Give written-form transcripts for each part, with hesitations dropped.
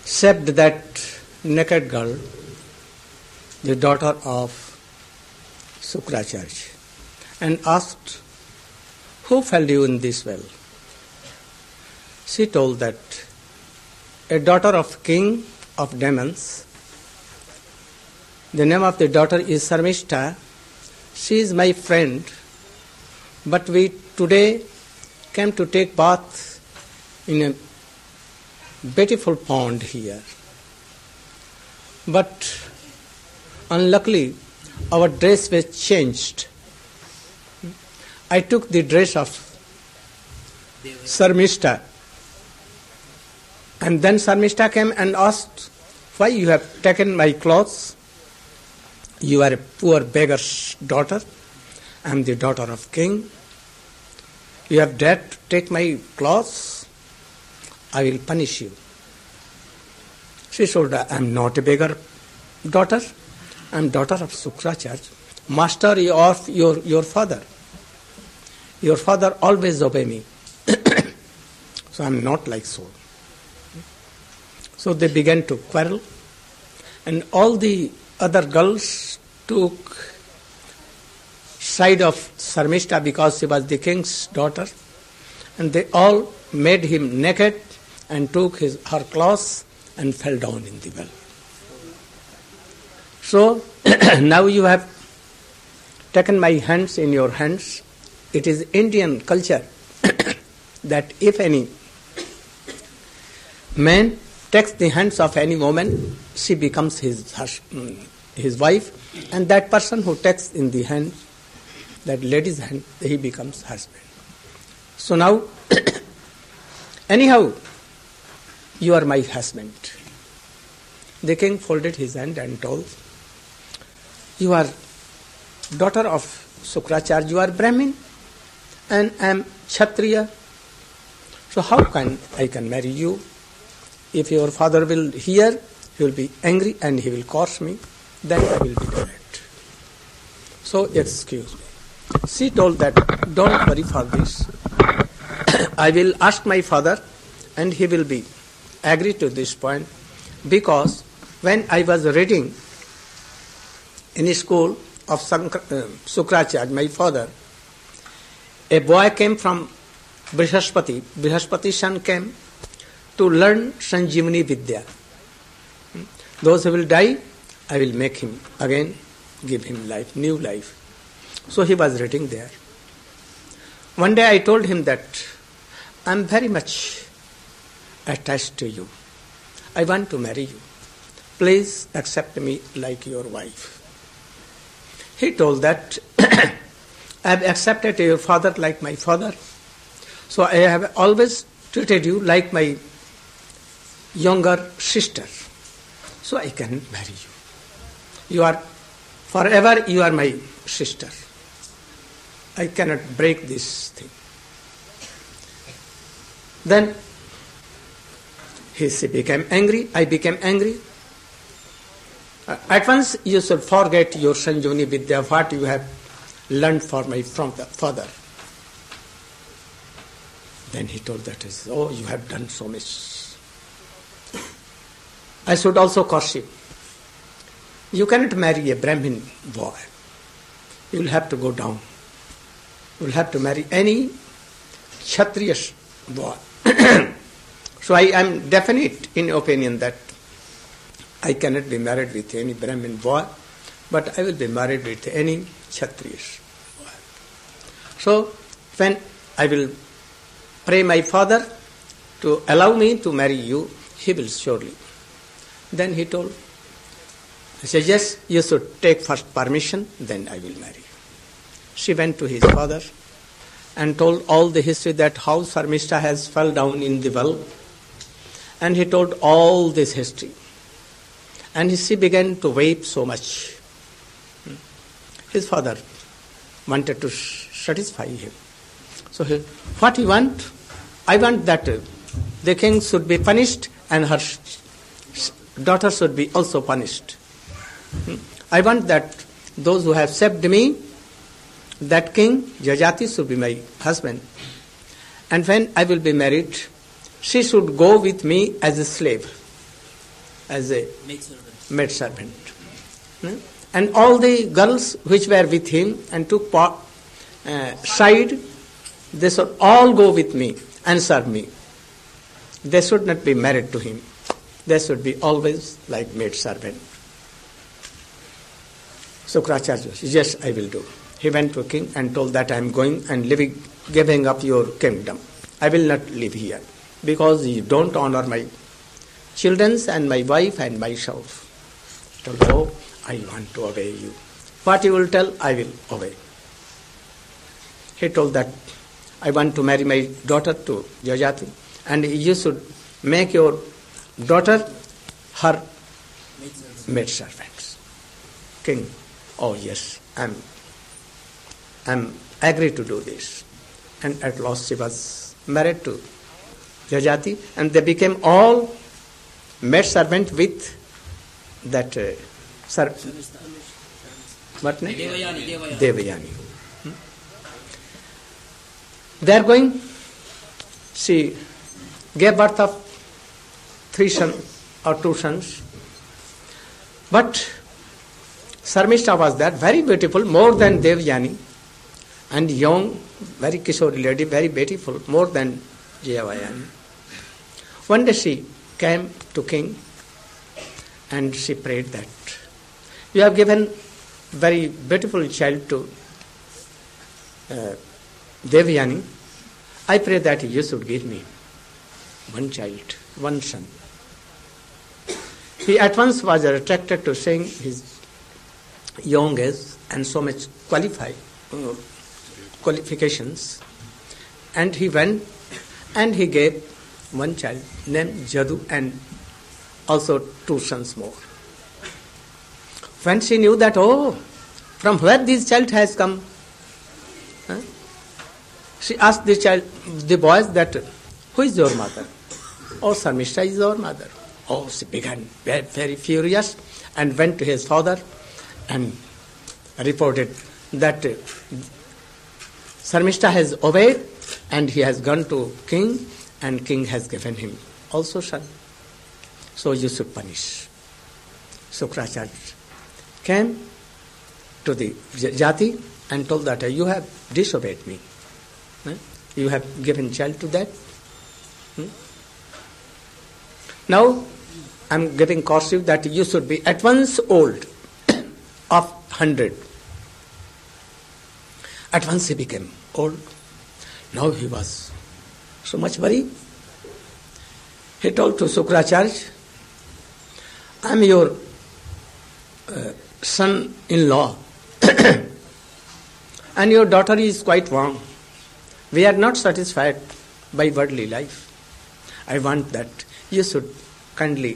saved that naked girl, the daughter of Sukracharya, and asked, "Who felled you in this well?" She told that a daughter of king of demons. The name of the daughter is Sarmishta. She is my friend, but we today came to take bath in a beautiful pond here. But unluckily, our dress was changed. I took the dress of Sarmishta. And then Sarmishta came and asked, "Why you have taken my clothes? You are a poor beggar's daughter. I am the daughter of king. You have dared to take my clothes. I will punish you." She told, "I am not a beggar daughter. I am daughter of Sukracharya, master of your father. Your father always obey me. So I am not like so." So they began to quarrel, and all the other girls took side of Sarmishta because she was the king's daughter, and they all made him naked and took her clothes and fell down in the well. So now you have taken my hands in your hands. It is Indian culture that if any man takes the hands of any woman, she becomes his wife, and that person who takes in the hand, that lady's hand, he becomes husband. So now, anyhow, you are my husband. The king folded his hand and told, "You are daughter of Sukracharya, you are Brahmin, and I am Kshatriya. So how I can marry you? If your father will hear, he will be angry and he will curse me, then I will be dead. So excuse me." She told that, "Don't worry for this. I will ask my father and he will be agree to this point, because when I was reading in a school of Sukracharya, my father, a boy came from Brihaspati. Brihaspati's son came to learn Sanjeevani Vidya. Those who will die, I will make him again, give him life, new life." So he was reading there. One day I told him that, "I am very much attached to you. I want to marry you. Please accept me like your wife." He told that, "I have accepted your father like my father. So I have always treated you like my younger sister. So I can marry you. Forever you are my sister. I cannot break this thing." Then he became angry, I became angry. "At once you should forget your Sanjeevani Vidya, what you have learned from the father." Then he told that, "Oh, you have done so much. I should also curse you. You cannot marry a Brahmin boy. You will have to go down. You will have to marry any Kshatriya boy." So I am definite in opinion that I cannot be married with any Brahmin boy, but I will be married with any Kshatriya boy. So when I will pray my father to allow me to marry you, he will surely. Then he told, I said, "Yes, you should take first permission, then I will marry you." She went to his father and told all the history that how Sarmishta has fell down in the well. And he told all this history. And she began to weep so much. His father wanted to satisfy him. So what you want? I want that the king should be punished and her daughter should be also punished. I want that those who have saved me, that king, Jajati, should be my husband. And when I will be married, she should go with me as a slave. as a maid servant. And all the girls which were with him and took side, they should all go with me and serve me. They should not be married to him. They should be always like maid servant. Sukracharya said, yes, I will do. He went to king and told that I am going and giving up your kingdom. I will not live here because you don't honor my children and my wife and myself. He told, oh, I want to obey you. What you will tell, I will obey. He told that I want to marry my daughter to Jayati, and you should make your daughter her maid servants. King, oh yes, I'm agree to do this. And at last she was married to Jayati, and they became all maid servant with that what name? Devayani. They are going. She gave birth of 3 sons or 2 sons. But Sarmishta was there, very beautiful, more than Devayani, and young, very Kishori lady, very beautiful, more than Devayani. One day she came to king and she prayed that, you have given very beautiful child to Devayani. I pray that you should give me one child, one son. He at once was attracted to seeing his young age and so much qualifications. And he went and he gave one child named Jadu and also 2 sons more. When she knew that, oh, from where this child has come, she asked the boys that, who is your mother? Oh, Sarmishta is our mother. Oh, she began very, very furious and went to his father and reported that Sarmishta has obeyed and he has gone to king and king has given him also son. So you should punish. Sukracharya came to the Jati and told that you have disobeyed me. You have given child to that. Now I am giving cursive that you should be at once old of 100. At once he became old. Now he was so much worried. He told to Sukracharya, I am your son-in-law and your daughter is quite young. We are not satisfied by worldly life. I want that you should kindly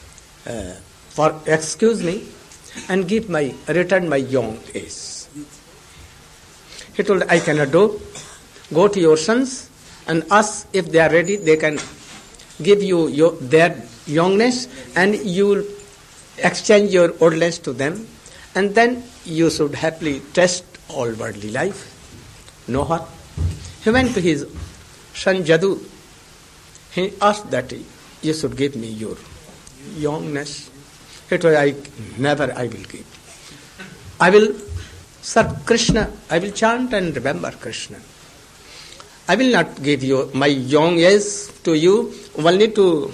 excuse me and return my young age. He told, I cannot do. Go to your sons and ask if they are ready. They can give you their youngness and you will exchange your oldness to them, and then you should happily test all worldly life. No harm. He went to his son Jadu. He asked that you should give me your youngness. He told, I will give. I will serve Krishna. I will chant and remember Krishna. I will not give you my young age to you, only to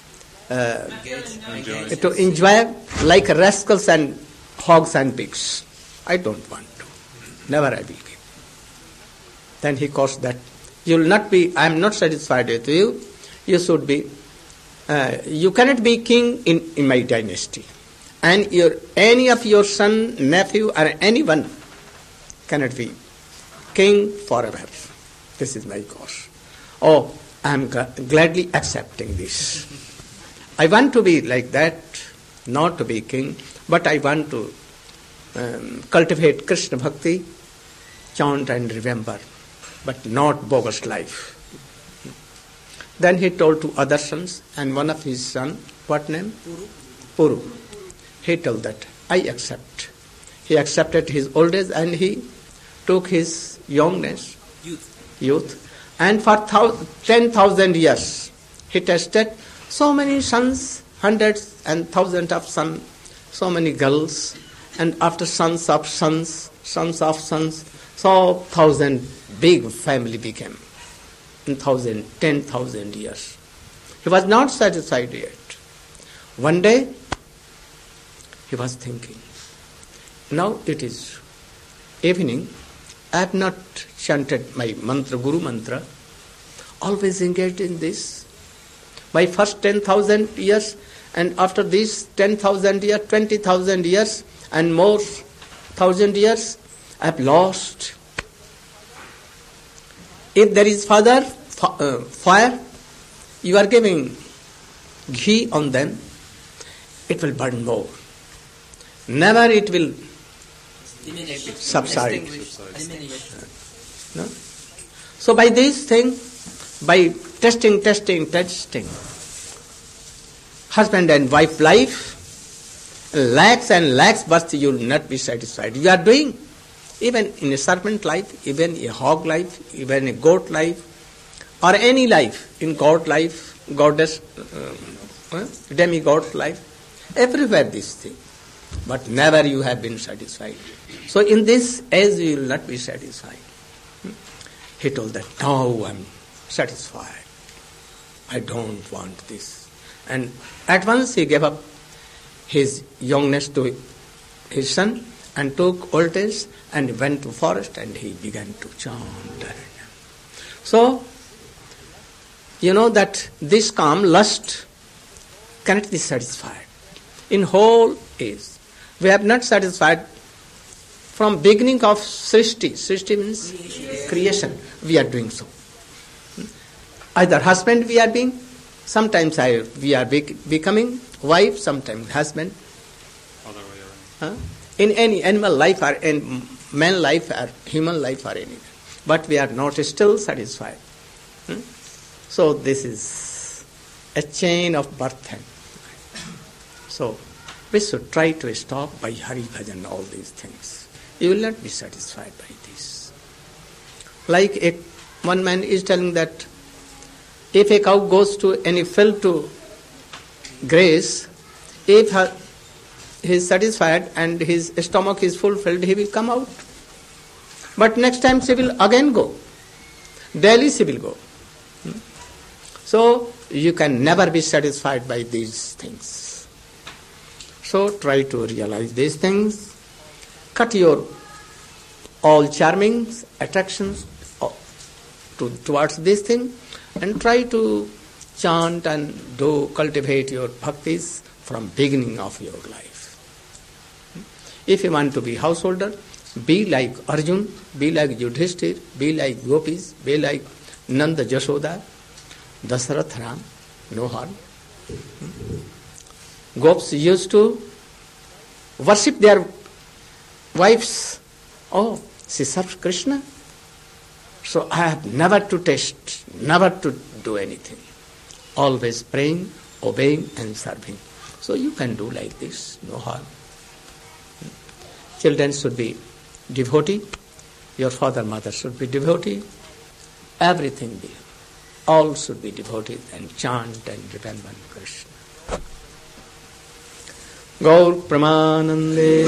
enjoy like rascals and hogs and pigs. I don't want to. Never I will give. Then he caused that you will not be, I am not satisfied with you. You should be, you cannot be king in my dynasty. And any of your son, nephew or anyone cannot be king forever. This is my cause. Oh, I am gladly accepting this. I want to be like that, not to be king, but I want to cultivate Krishna Bhakti, chant and remember, but not bogus life. Then he told to other sons, and one of his son, what name? Puru. He told that, I accept. He accepted his old age and he took his youngness, youth, and for 10,000 years he tested so many sons hundreds and thousands of sons, so many girls, and after sons of sons, so 1,000 big family became in 10,000 years. He was not satisfied yet. One day, he was thinking, now it is evening, I have not chanted my mantra, Guru mantra, always engaged in this. My first 10,000 years, and after this 10,000 years, 20,000 years, and more 1,000 years, I have lost. If there is fire, you are giving ghee on them, it will burn more. Never it will subside. No? So by this thing, by testing, husband and wife life, lakhs and lakhs births, you will not be satisfied. You are doing, even in a serpent life, even a hog life, even a goat life, or any life, in God life, goddess, demigod life, everywhere this thing. But never you have been satisfied. So in this age you will not be satisfied. He told that, now I am satisfied. I don't want this. And at once he gave up his youngness to his son and took old age and went to forest and he began to chant. So, you know that this calm, lust, cannot be satisfied. In whole age, we have not satisfied from beginning of Srishti. Srishti means creation. We are doing so. Either husband we are being, sometimes we are becoming wife, sometimes husband. In any animal life or in man life or human life or anything. But we are not still satisfied. So this is a chain of birth. So we should try to stop by Hari Bhajan all these things. You will not be satisfied by this. Like one man is telling that if a cow goes to any field to graze, if he is satisfied and his stomach is fulfilled, he will come out. But next time she will again go. Daily she will go. So you can never be satisfied by these things. So try to realize these things. Cut your all charmings, attractions towards this thing, and try to chant and cultivate your bhaktis from beginning of your life. If you want to be householder, be like Arjun, be like Yudhishthir, be like Gopis, be like Nanda Jashoda, Dasarath Ram, no harm. Gops used to worship their wives. Oh, she serves Krishna. So I have never to taste, never to do anything. Always praying, obeying and serving. So you can do like this, no harm. Children should be devotee. Your father, mother should be devotee. Everything be. All should be devoted and chant and remember Krishna. Gaur Pramanande.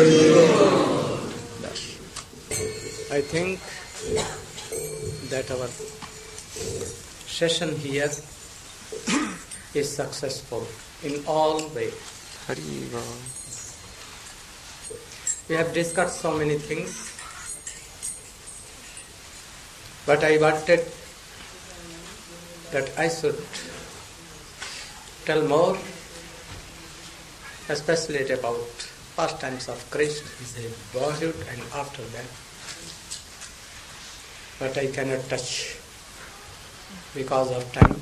I think that our session here is successful in all ways. We have discussed so many things, but I wanted that I should tell more, especially about pastimes of Krishna, his boyhood and after that. But I cannot touch because of time.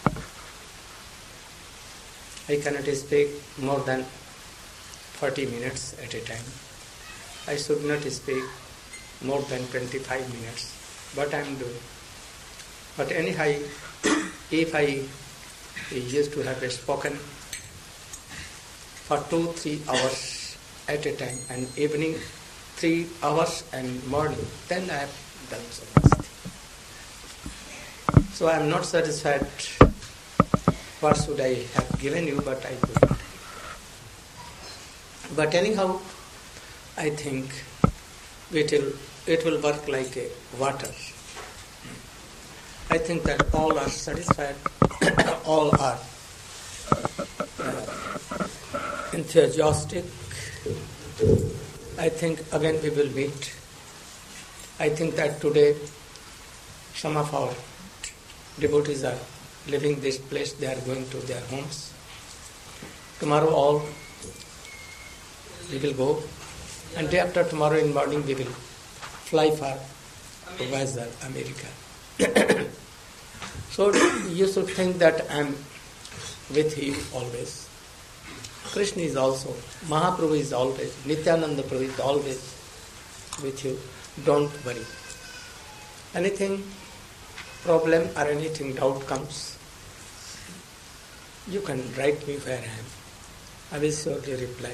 I cannot speak more than 40 minutes at a time. I should not speak more than 25 minutes, but I am doing. But anyhow, if I used to have spoken for 2-3 hours at a time, and evening 3 hours and morning, then I have done so much. So I am not satisfied what should I have given you, but I couldn't. But anyhow, I think it will work like a water. I think that all are satisfied, all are enthusiastic. I think again we will meet. I think that today some of our devotees are leaving this place, they are going to their homes. Tomorrow all we will go, and day after tomorrow in morning we will fly for Vaizag, America. So you should think that I am with you always. Krishna is also, Mahaprabhu is always, Nityananda Prabhu is always with you. Don't worry. Anything problem or anything doubt comes, you can write me where I am. I will surely reply.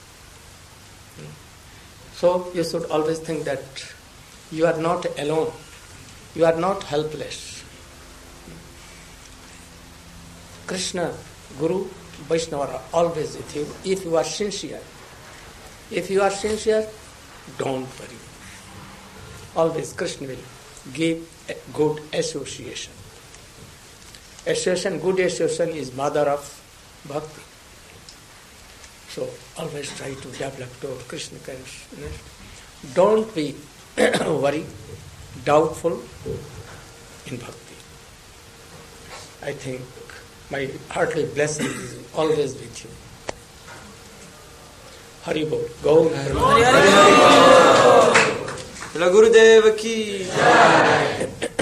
So you should always think that you are not alone. You are not helpless. Krishna, Guru, Vaishnava are always with you if you are sincere. If you are sincere, don't worry. Always Krishna will give a good association. Association, good association is mother of bhakti. So always try to develop toward Krishna consciousness. Don't be worried, doubtful in bhakti. I think my heartly blessing is always with you. Hari Bol. Go. Gurudev ki jai.